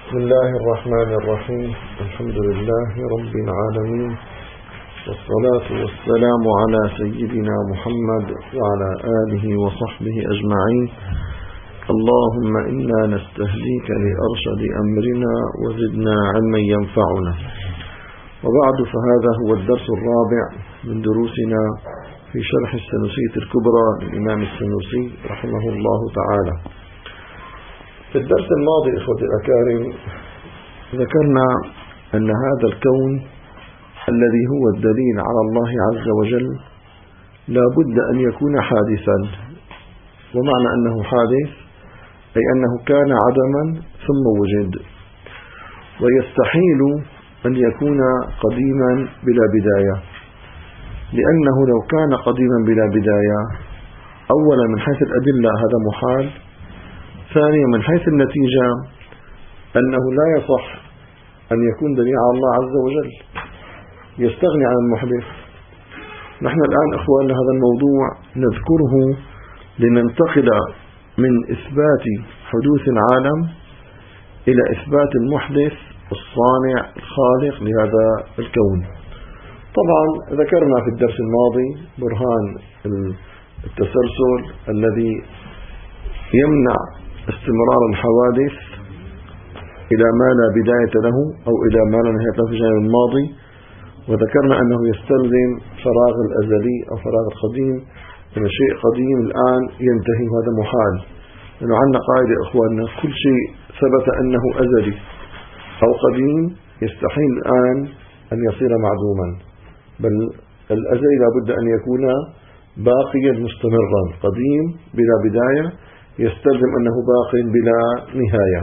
بسم الله الرحمن الرحيم. الحمد لله رب العالمين، والصلاة والسلام على سيدنا محمد وعلى آله وصحبه أجمعين. اللهم إنا نستهديك لأرشد أمرنا وزدنا علما ينفعنا. وبعد، فهذا هو الدرس الرابع من دروسنا في شرح السنوسية الكبرى للإمام السنوسي رحمه الله تعالى. في الدرس الماضي إخوتي الأكارم ذكرنا أن هذا الكون الذي هو الدليل على الله عز وجل لا بد أن يكون حادثا. ومعنى أنه حادث أي أنه كان عدما ثم وجد، ويستحيل أن يكون قديما بلا بداية، لأنه لو كان قديما بلا بداية أولا من حيث الأدلة هذا محال، ثانيا من حيث النتيجة أنه لا يصح أن يكون دليل على الله عز وجل، يستغني عن المحدث. نحن الآن إخواننا هذا الموضوع نذكره لننتقل من إثبات حدوث العالم إلى إثبات المحدث الصانع الخالق لهذا الكون. طبعا ذكرنا في الدرس الماضي برهان التسلسل الذي يمنع استمرار الحوادث إلى ما لا بداية له أو إلى ما لا نهاية له في الجانب الماضي، وذكرنا أنه يستلزم فراغ الأزلي أو فراغ القديم، أن شيء قديم الآن ينتهي، وهذا محال. لأنه عندنا قاعدة إخواننا: كل شيء ثبت أنه أزلي أو قديم يستحيل الآن أن يصير معدوما، بل الأزلي لابد أن يكون باقيا مستمرا. قديم بلا بداية يستلزم أنه باق بلا نهاية.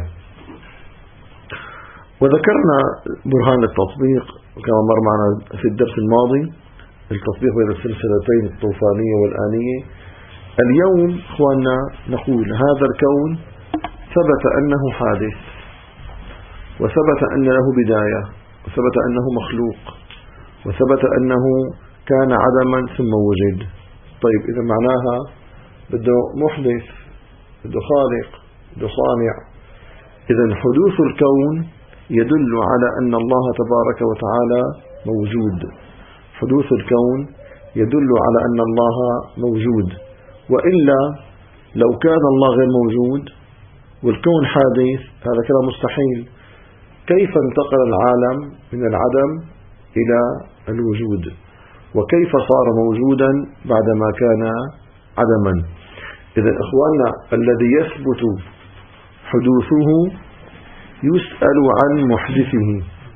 وذكرنا برهان التطبيق كما مر معنا في الدرس الماضي، التطبيق بين السلسلتين الطوفانية والآنية. اليوم اخواننا نقول هذا الكون ثبت أنه حادث، وثبت أن له بداية، وثبت أنه مخلوق، وثبت أنه كان عدما ثم وجد. طيب إذا معناها بده محدث، بده خالق، بده صانع. إذا حدوث الكون يدل على أن الله تبارك وتعالى موجود. حدوث الكون يدل على أن الله موجود، وإلا لو كان الله غير موجود والكون حادث هذا كلام مستحيل. كيف انتقل العالم من العدم إلى الوجود؟ وكيف صار موجودا بعدما كان عدما؟ إذا إخواننا الذي يثبت حدوثه يسأل عن محدثه،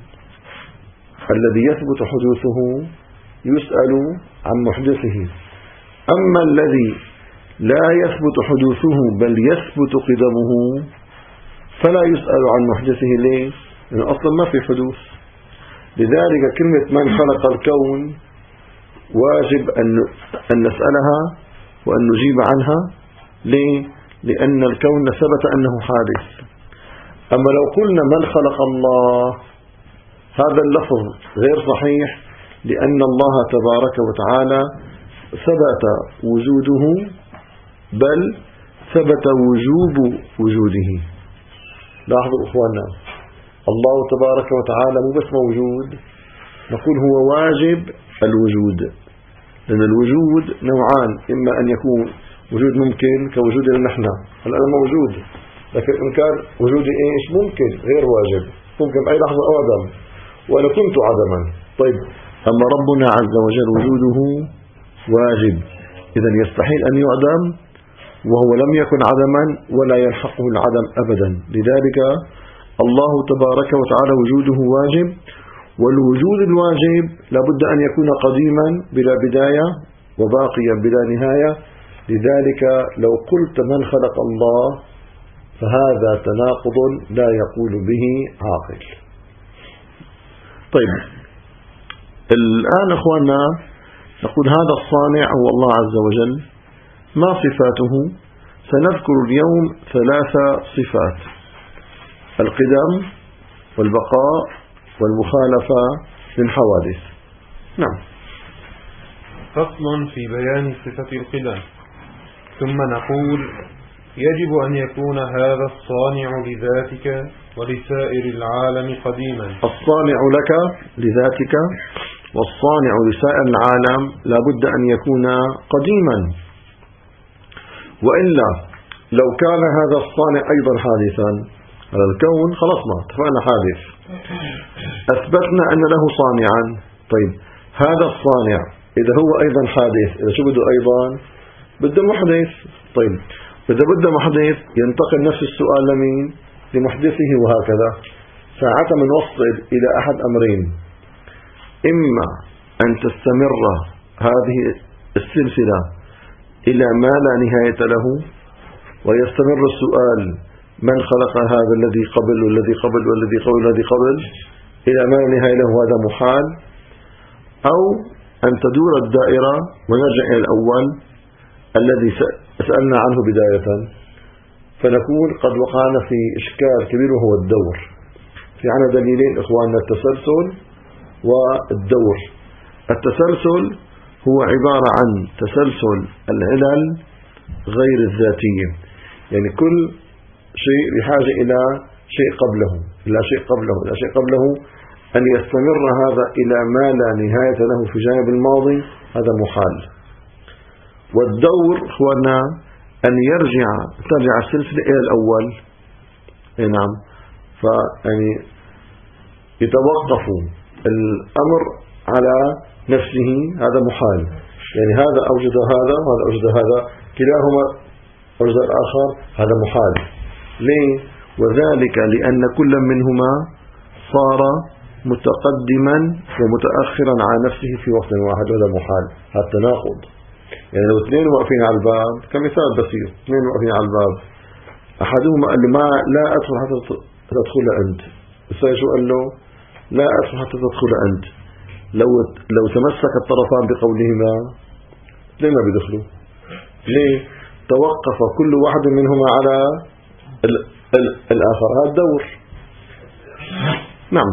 الذي يثبت حدوثه يسأل عن محدثه. أما الذي لا يثبت حدوثه بل يثبت قدمه فلا يسأل عن محدثه. ليه؟ لأنه أصلا ما في حدوث. لذلك كلمة من خلق الكون واجب أن نسألها وأن نجيب عنها. ليه؟ لأن الكون ثبت أنه حادث. أما لو قلنا من خلق الله هذا اللفظ غير صحيح، لأن الله تبارك وتعالى ثبت وجوده بل ثبت وجوب وجوده. لاحظوا إخواننا، الله تبارك وتعالى مو بس موجود، نقول هو واجب الوجود، لأن الوجود نوعان: إما أن يكون وجود ممكن كوجودنا نحن، الآن موجود، لكن إن كان وجودي إيش ممكن غير واجب، ممكن بأي لحظة أعدم وأنا كنت عدما. طيب أما ربنا عز وجل وجوده واجب، إذا يستحيل أن يعدم وهو لم يكن عدما ولا يلحقه العدم أبدا. لذلك الله تبارك وتعالى وجوده واجب، والوجود الواجب لابد أن يكون قديما بلا بداية وباقيا بلا نهاية. لذلك لو قلت من خلق الله فهذا تناقض لا يقول به عاقل. طيب الآن أخواننا نقول هذا الصانع هو الله عز وجل. ما صفاته؟ سنذكر اليوم 3 صفات: القدم والبقاء والمخالفة للحوادث. نعم. فصل في بيان صفة القدم. ثم نقول: يجب أن يكون هذا الصانع لذاتك ولسائر العالم قديما. الصانع لك لذاتك والصانع لسائر العالم لا بد أن يكون قديما، وإلا لو كان هذا الصانع أيضا حادثا، هذا الكون خلصنا اتفقنا حادث، أثبتنا أن له صانعا. طيب هذا الصانع إذا هو أيضا حادث، إذا شو بده أيضا بده محدث. طيب إذا بده محدث ينتقل نفس السؤال لمين؟ لمحدثه، وهكذا. ساعتها بنوصل إلى أحد أمرين: إما أن تستمر هذه السلسلة إلى ما لا نهاية له، ويستمر السؤال من خلق هذا الذي قبل والذي قبل والذي قبل والذي قبل إلى ما لا نهاية له، هذا محال. أو أن تدور الدائرة ونرجع إلى الأول الذي سألنا عنه بداية، فنقول قد وقعنا في إشكال كبير وهو الدور. في عنا دليلين إخواننا: التسلسل والدور. التسلسل هو عبارة عن تسلسل العلل غير الذاتية، يعني كل شيء بحاجة إلى شيء قبله إلى شيء قبله إلى شيء قبله، أن يستمر هذا إلى ما لا نهاية له في جانب الماضي، هذا محال. والدور هو أن ترجع السلسلة إلى الأول. نعم، فيعني يتوقف الأمر على نفسه، هذا محال. يعني هذا أوجد هذا وهذا أوجد هذا، كلاهما أوجد الآخر، هذا محال. ليه؟ وذلك لأن كل منهما صار متقدما ومتأخرا على نفسه في وقت واحد، وهذا محال. هذا تناقض. يعني لو اثنين واقفين على الباب، كمثال بسيط، اثنين واقفين على الباب، أحدهما قال له ما لا أدخل حتى تدخل أنت، الثاني شو قال له؟ لا أدخل حتى تدخل أنت. لو تمسك الطرفان بقولهما اثنين ما بيدخلوا. ليه؟ توقف كل واحد منهما على الآخر، هذا الدور. نعم،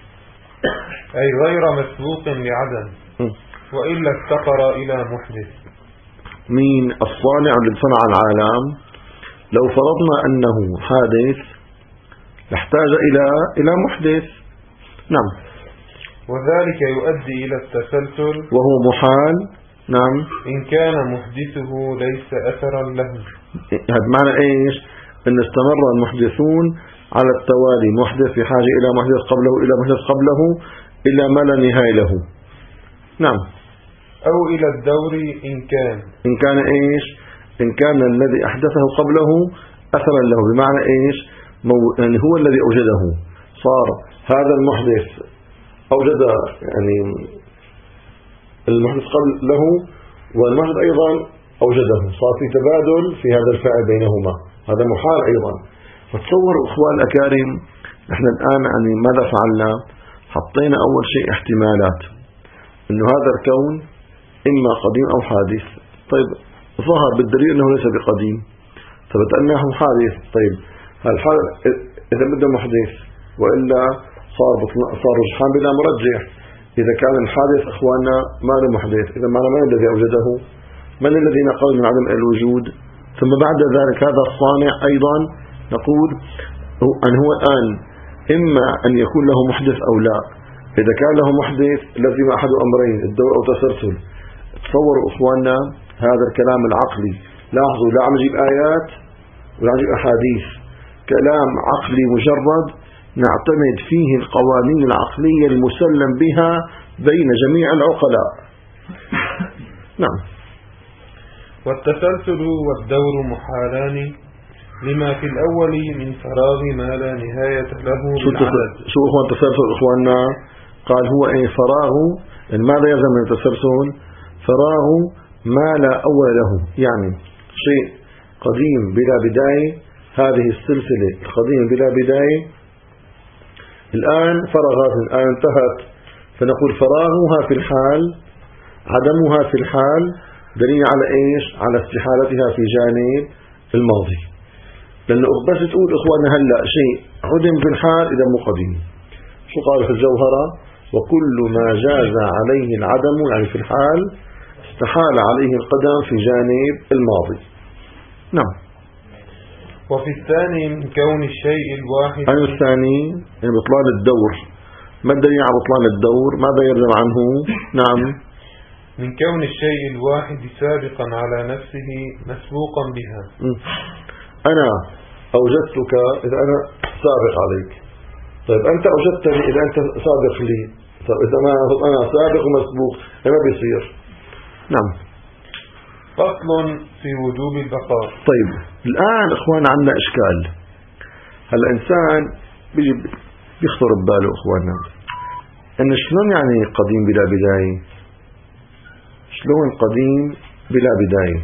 أي غير مسبوق لعدم، وإلا افتقر إلى محدث. مين الصانع اللي صنع العالم؟ لو فرضنا أنه حادث يحتاج إلى محدث. نعم، وذلك يؤدي إلى التسلسل وهو محال. نعم، إن كان محدثه ليس أثرا له. هذا معنى إيش؟ أن استمر المحدثون على التوالي، محدث في حاجة إلى محدث قبله إلى محدث قبله إلى ما لا نهاية له. نعم، أو إلى الدور إن كان إيش؟ إن كان الذي أحدثه قبله أثرا له، بمعنى إيش؟ يعني هو الذي أوجده، صار هذا المحدث أوجد يعني المحدث قبل له، والمحدث أيضا أوجده، صار في تبادل في هذا الفعل بينهما، هذا محال أيضا. فتصوروا إخوان الأكارم، نحن الآن يعني ماذا فعلنا؟ حطينا أول شيء احتمالات إنه هذا الكون إما قديم أو حادث. طيب ظهر بالدليل أنه ليس بقديم، ثبت أنه حادث. طيب إذا بده محدث، وإلا صار رجحان بلا مرجح. إذا كان الحادث إخواننا ما له محدث، إذا من الذي أوجده؟ من الذي نقل من عدم الوجود؟ ثم بعد ذلك هذا الصانع أيضا نقول أن هو الآن إما أن يكون له محدث أو لا. إذا كان له محدث لازم أحد أمرين: الدور أو تسلسل. تصوروا إخواننا هذا الكلام العقلي، لاحظوا لا عم نجيب آيات ولا عم نجيب أحاديث، كلام عقلي مجرد نعتمد فيه القوانين العقلية المسلم بها بين جميع العقلاء. نعم. والتسلسل والدور محالان لما في الأول من فراغ ما لا نهاية له بالعدد. شو هو التسلسل إخواننا؟ قال هو فراغ. ماذا يلزم من التسلسل؟ فراغ ما لا أول له، يعني شيء قديم بلا بداية، هذه السلسلة القديم بلا بداية الآن فرغت، الآن انتهت، فنقول فراغها في الحال، عدمها في الحال، دليل على إيش؟ على استحالتها في جانب الماضي. لأنه بس تقول إخواننا هلأ شيء عدم في الحال إذا مو قديم. شو قال في الجوهرة؟ وكل ما جاز عليه العدم يعني في الحال استحال عليه القدم في جانب الماضي. نعم. وفي الثاني من كون الشيء الواحد. أي الثاني يعني بطلان الدور. ما الدليل على بطلان الدور؟ ماذا يلزم عنه؟ نعم، من كون الشيء الواحد سابقا على نفسه مسبوقا بها. أنا أوجدتك إذا أنا سابق عليك. طيب أنت أوجدتني إذا أنت سابق لي. طيب إذا ما أنا سابق ومسبوق ما بيصير. نعم. فصل في وجوب البقاء. طيب الآن إخوان عندنا إشكال. هلا الإنسان بيخطر بباله إخواننا إن شلون يعني قديم بلا بداية؟ شلون قديم بلا بداية؟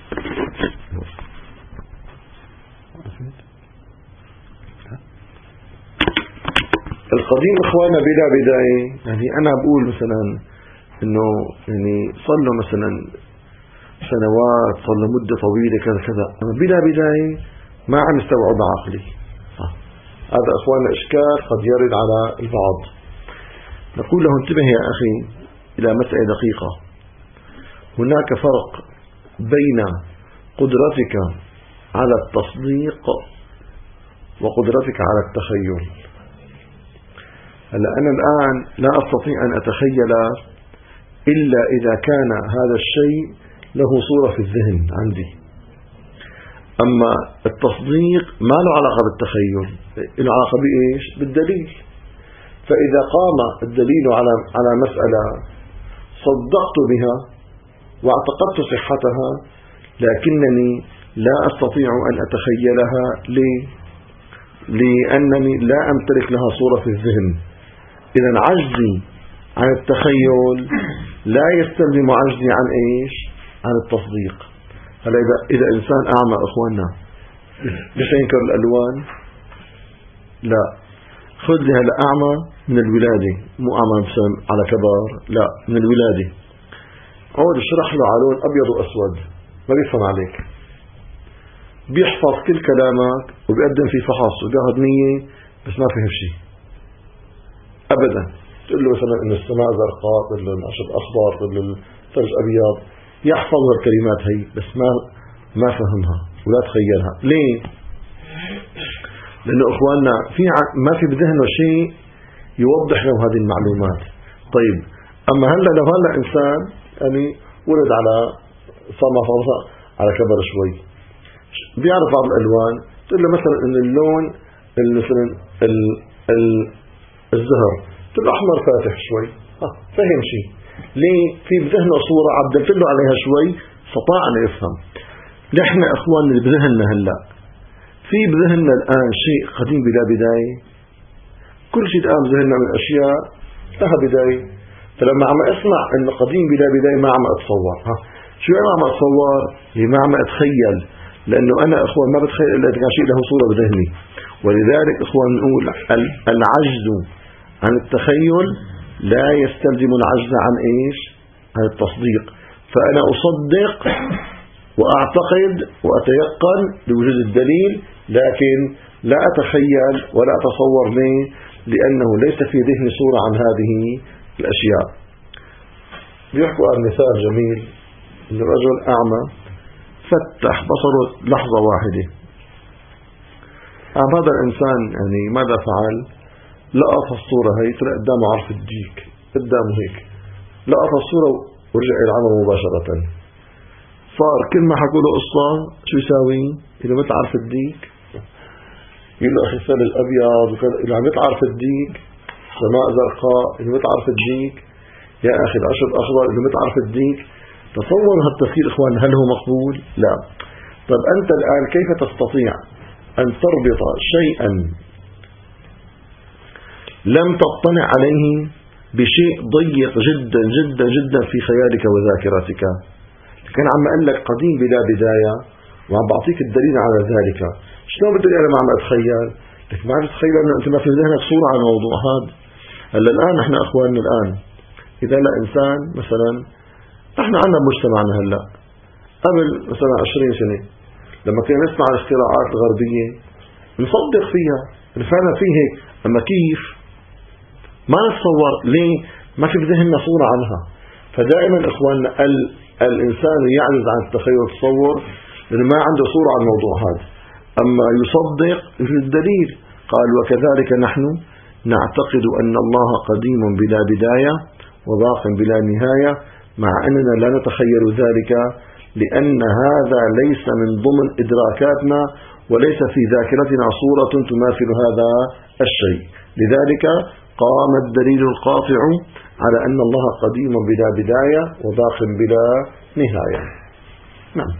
القديم إخواننا بلا بداية يعني أنا بقول مثلا إنه يعني صار له مثلا سنوات، صار له مدة طويلة كذا كذا، أما بلا بداية ما عم يستوعب عقلي. هذا إخواننا إشكال قد يرد على البعض. نقول له انتبه يا أخي إلى مسألة دقيقة. هناك فرق بين قدرتك على التصديق وقدرتك على التخيل. هلا أنا الآن لا أستطيع أن أتخيل إلا إذا كان هذا الشيء له صورة في الذهن عندي. أما التصديق ما له علاقة بالتخيل، له علاقة بإيش؟ بالدليل. فإذا قام الدليل على مسألة صدقت بها واعتقدت صحتها، لكنني لا أستطيع أن أتخيلها. لأنني لا أمتلك لها صورة في الذهن. إذا عجزي عن التخيل لا يستلزم عجزي عن إيش؟ عن التصديق. هلا إذا إنسان أعمى إخواننا ليش ينكر الألوان؟ لا، خذ لي هلا أعمى من الولادة، مو أعمى على كبار، لا من الولادة. عود اشرح له على لون أبيض وأسود ما بيفهم عليك، بيحفظ كل كلامك وبيقدم في فحص وبياخذ نية بس ما فهم شيء أبدا. تقول له مثلا إن السماء زرقاء، تقول له العشب أخضر، تقول له الثلج أبيض، يحفظ الكلمات هي بس ما فهمها ولا تخيلها. ليه؟ لأنه إخواننا ما في بذهنه شيء يوضح له هذه المعلومات. طيب أما لو هلا إنسان يعني ولد على صار على كبر شوي، بيعرف بعض الألوان، تقول له مثلا إن اللون مثلا الزهر، تقول له أحمر فاتح شوي، فهم شيء. ليه؟ في بذهنه صورة عدلت له عليها شوي استطاع أن يفهم. نحن إخوان اللي بذهننا هلا في بذهننا الآن شيء قديم بلا بداية. كل شيء الآن بذهننا من أشياء لها بداية. فلما عم أسمع إنه قديم بلا بداية ما عم أتصور. شو ما عم أتصور؟ ما عم أتخيل، لأنه أنا إخوان ما بتخيل إلا إذا كان شيء له صورة بذهني. ولذلك إخوان نقول العجز عن التخيل لا يستلزم العجز عن إيش؟ عن التصديق. فأنا أصدق وأعتقد وأتيقن بوجود الدليل، لكن لا أتخيل ولا أتصور منه، لأنه ليس في ذهني صورة عن هذه الأشياء. بيحكوا عن مثال جميل إن الرجل أعمى فتح بصره لحظة واحدة. هذا الإنسان يعني ماذا فعل؟ لقط الصورة هي، طلع قدامه عرف الديك قدامه هيك، لقط الصورة ورجع إلى العمل مباشرة. صار كل ما حكوا له قصة شو يساوي؟ إذا مثل عرف الديك يقول له أخي الثلج الأبيض وكذا، إذا عم يطلع عرف الديك، سماء زرقاء إذا مثل عرف الديك، يا أخي العشب أخضر إذا مثل عرف الديك. تصور هالتفكير إخوان هل هو مقبول؟ لا. طيب أنت الآن كيف تستطيع أن تربط شيئا لم تطلع عليه بشيء ضيق جدا جدا جدا في خيالك وذاكرتك؟ كان عم أقول لك قديم بلا بداية وعم بعطيك الدليل على ذلك. شلون بدي أنا ما عم أتخيل؟ لك ما عم تتخيل أنه أنت ما في ذهنك صورة عن الموضوع هذا. هلا الآن نحن أخواننا الآن إذا لا إنسان مثلا، نحن عندنا مجتمعنا هلا قبل مثلا 20 سنة لما كنا نسمع الاختراعات الغربية نصدق فيها، فعلا في هيك، أما كيف ما نتصور. ليه؟ ما في بذهننا صورة عنها. فدائما إخواننا الإنسان يعجز عن التخيل والتصور لأنه ما عنده صورة عن الموضوع هذا. أما يصدق يوجد دليل. قال وكذلك نحن نعتقد أن الله قديم بلا بداية وباق بلا نهاية، مع أننا لا نتخيل ذلك لأن هذا ليس من ضمن إدراكاتنا وليس في ذاكرتنا صورة تماثل هذا الشيء. لذلك قام الدليل القاطع على أن الله قديم بلا بداية وباق بلا نهاية. نعم.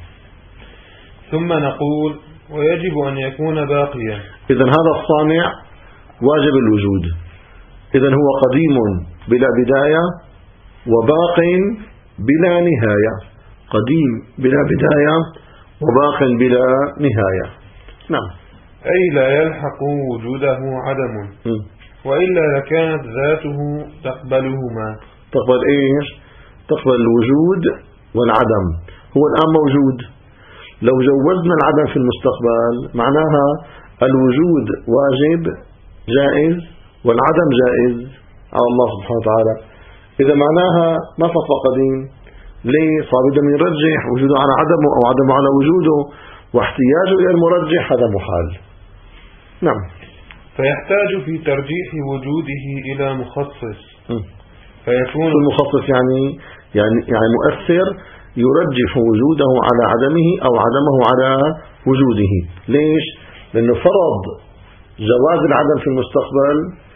ثم نقول ويجب أن يكون باقيا. إذن هذا الصانع واجب الوجود، إذن هو قديم بلا بداية وباق بلا نهاية، قديم بلا بداية وباق بلا نهاية. نعم. أي لا يلحق وجوده عدم، وإلا لكانت ذاته تقبلهما. تقبل إيش؟ تقبل الوجود والعدم. هو الآن موجود، لو جوزنا العدم في المستقبل معناها الوجود واجب جائز والعدم جائز على الله سبحانه وتعالى. إذا معناها ما فصل قديم، ليه؟ صار بدنا نرجح وجوده على عدمه أو عدمه على وجوده، واحتياجه إلى المرجح هذا محال. نعم. فيحتاج في ترجيح وجوده إلى مخصص، فيكون المخصص يعني مؤثر يرجح وجوده على عدمه أو عدمه على وجوده. ليش؟ لأنه فرض جواز العدم في المستقبل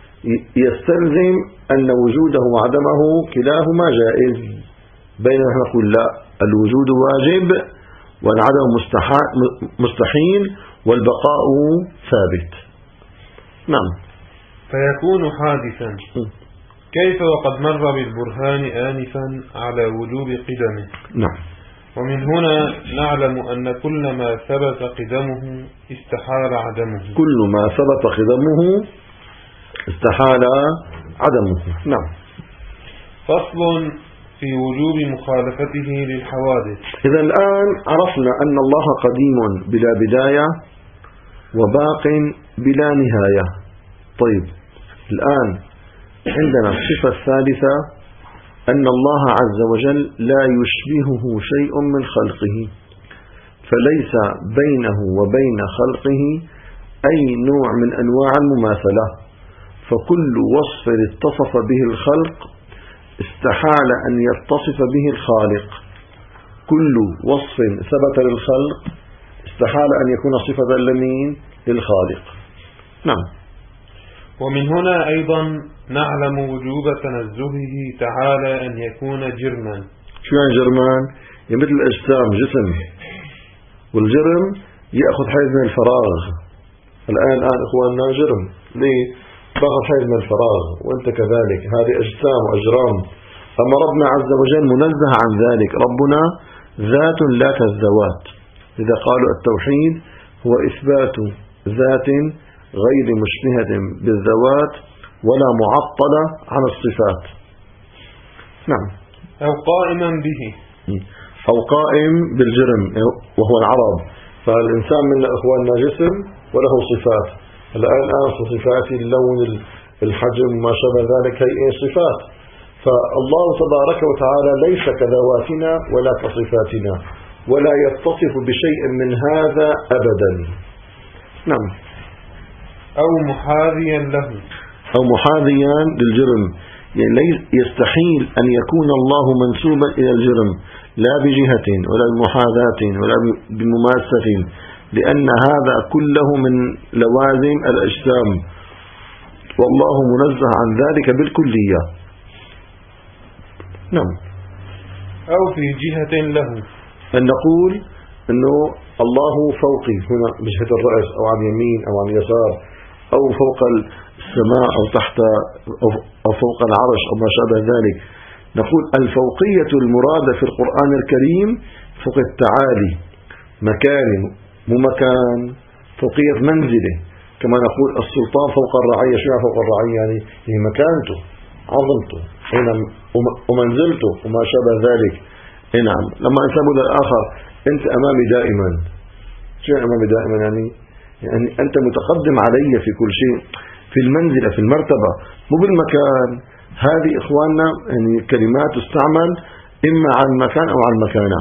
يستلزم أن وجوده وعدمه كلاهما جائز، بينما نحن نقول لا، الوجود واجب والعدم مستحيل والبقاء ثابت. نعم. فيكون حادثا. كيف وقد مر بالبرهان آنفا على وجوب قدمه. نعم. ومن هنا نعلم أن كل ما ثبت قدمه استحال عدمه. كل ما ثبت قدمه استحال عدمه. نعم. فصل في وجوب مخالفته للحوادث. إذا الآن عرفنا أن الله قديم بلا بداية وباق بلا نهاية. طيب الآن عندنا الصفة الثالثة أن الله عز وجل لا يشبهه شيء من خلقه، فليس بينه وبين خلقه أي نوع من أنواع المماثلة، فكل وصف اتصف به الخلق استحال أن يتصف به الخالق. كل وصف ثبت للخلق استحال أن يكون صفة لمين؟ للخالق. نعم. ومن هنا أيضا نعلم وجوب تنزهه تعالى أن يكون جرما. شو يعني جرمان؟ يعني مثل الأجسام جسم، والجرم يأخذ حيز من الفراغ. الآن إخواننا جرم، ليه؟ باخذ حيز من الفراغ، وأنت كذلك، هذه أجسام وأجرام. أما ربنا عز وجل منزه عن ذلك، ربنا ذات لا كالذوات. إذا قالوا التوحيد هو إثبات ذات غير مشبهة بالذوات ولا معطلة عن الصفات. نعم. أو قائما به، أو قائم بالجرم وهو العرض. فالإنسان من إخواننا جسم وله صفات. الآن صفات اللون، الحجم، ما شابه ذلك، هي صفات. فالله تبارك وتعالى ليس كذواتنا ولا كصفاتنا، ولا يتصف بشيء من هذا أبدا. نعم. أو محاذيا له، أو محاذيا للجرم، يعني يستحيل أن يكون الله منسوبا إلى الجرم لا بجهة ولا بمحاذاة ولا بمماسة، لأن هذا كله من لوازم الأجسام، والله منزه عن ذلك بالكلية. نعم. أو في جهة له، أن نقول أنه الله فوقي هنا بجهة الرأس أو عن يمين أو عن يسار أو فوق السماء أو تحت أو فوق العرش أو ما شابه ذلك. نقول الفوقية المرادة في القرآن الكريم فوق التعالي، مكان مو مكان، فوقية منزله. كما نقول السلطان فوق الرعية. شو فوق الرعية؟ يعني هي مكانته، عظمته، ومنزلته وما شابه ذلك. نعم. لما أنسبه للآخر أنت أمامي دائما. شو أمامي دائما؟ يعني أنت متقدم علي في كل شيء، في المنزلة، في المرتبة، مو بالمكان. هذه إخواننا يعني كلمات تستعمل إما عن المكان أو عن المكانة.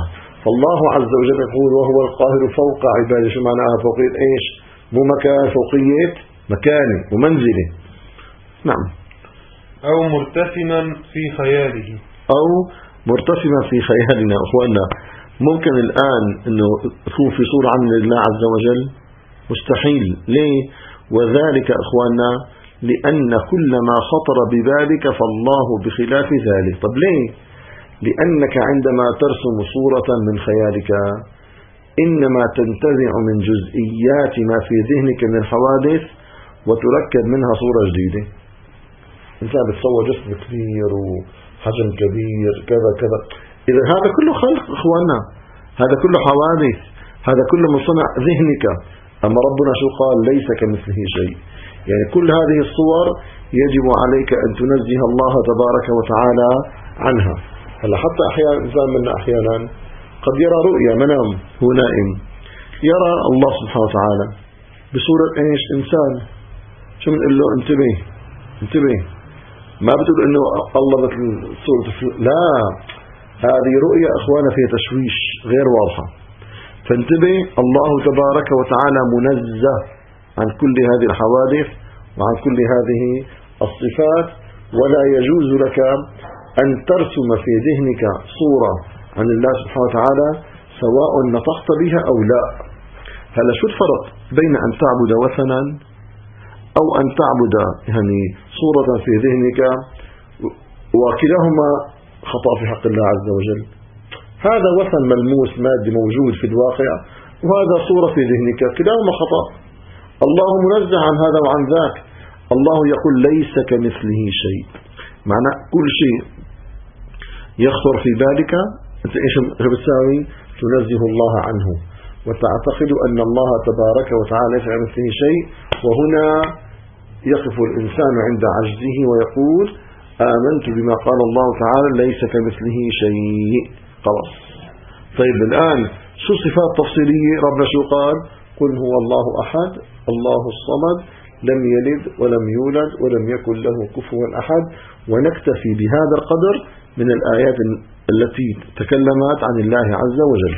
فالله عز وجل يقول وهو القاهر فوق عباده. شو معناها فوقية إيش؟ مو مكان، فوقية مكانه ومنزله. نعم. أو مرتسما في خياله، أو مرتسما في خيالنا. أخواننا ممكن الآن أنه تكون في صورة عن الله عز وجل؟ مستحيل. ليه؟ وذلك أخواننا لأن كل ما خطر ببالك فالله بخلاف ذلك. طب ليه؟ لأنك عندما ترسم صورة من خيالك إنما تنتزع من جزئيات ما في ذهنك من الحوادث وتركب منها صورة جديدة. إنسان بتصور جسم كبير وحجم كبير كذا كذا، إذا هذا كله خلق إخواننا، هذا كله حوادث، هذا كله من صنع ذهنك. أما ربنا شو قال؟ ليس كمثله شيء. يعني كل هذه الصور يجب عليك أن تنزه الله تبارك وتعالى عنها. هلا حتى أحيانا إنسان منا أحيانا قد يرى رؤيا منام، هو نائم يرى الله سبحانه وتعالى بصورة إيش؟ إنسان. شو بنقول له؟ انتبه انتبه، ما بتقول إنه الله مثل صورة لا، هذه رؤيا أخوانا فيها تشويش غير واضحة. فانتبه، الله تبارك وتعالى منزه عن كل هذه الحوادث وعن كل هذه الصفات، ولا يجوز لك أن ترسم في ذهنك صورة عن الله سبحانه وتعالى سواء نطقت بها أو لا. هلا شو الفرق بين أن تعبد وثنا أو أن تعبد يعني صورة في ذهنك؟ وكلاهما خطأ في حق الله عز وجل. هذا وثن ملموس مادي موجود في الواقع، وهذا صورة في ذهنك، كلاهما خطأ. الله منزه عن هذا وعن ذاك. الله يقول ليس كمثله شيء، معنى كل شيء يخطر في بالك أنت إيش بتساوي؟ تنزه الله عنه وتعتقد أن الله تبارك وتعالى ليس كمثله شيء. وهنا يقف الإنسان عند عجزه ويقول آمنت بما قال الله تعالى ليس كمثله شيء. خلاص. طيب الآن شو صفات تفصيلية ربنا شو قال؟ قل هو الله أحد الله الصمد لم يلد ولم يولد ولم يكن له كفوا أحد. ونكتفي بهذا القدر من الآيات التي تكلمت عن الله عز وجل.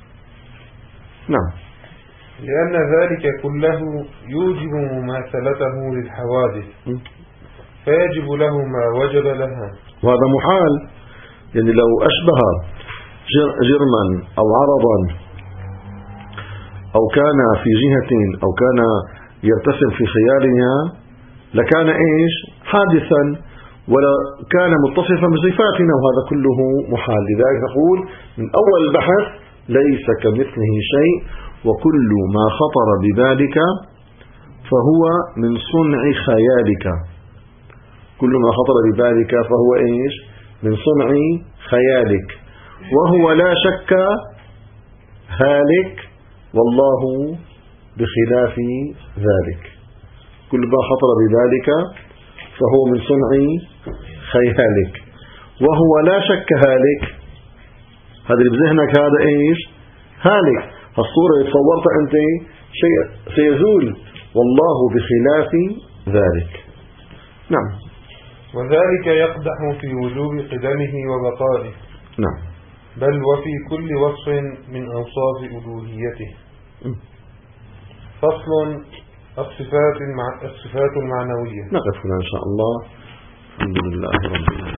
نعم. لأن ذلك كله يوجب مماثلته للحوادث، فيجب له ما وجب لها. وهذا محال. يعني لو أشبه جرما أو عرضا أو كان في جهة أو كان يرتسم في خيالها لكان إيش؟ حادثا، ولا كان متصفا بصفاتنا، وهذا كله محال. لذلك نقول من أول البحث ليس كمثله شيء، وكل ما خطر ببالك فهو من صنع خيالك. كل ما خطر ببالك فهو إيش؟ من صنع خيالك، وهو لا شك هالك والله بخلاف ذلك. كل ما خطر ببالك فهو من صنع خيالك، وهو لا شك هالك. هذا اللي بذهنك هذا إيش؟ هالك. الصورة اللي تصورتها أنت شيء سيزول، والله بخلاف ذلك. نعم. وذلك يقدح في وجوب قدمه وبقائه. نعم. بل وفي كل وصف من أوصاف ألوهيته. فصل الصفات المعنوية. نقف هنا إن شاء الله. الحمد لله رب العالمين.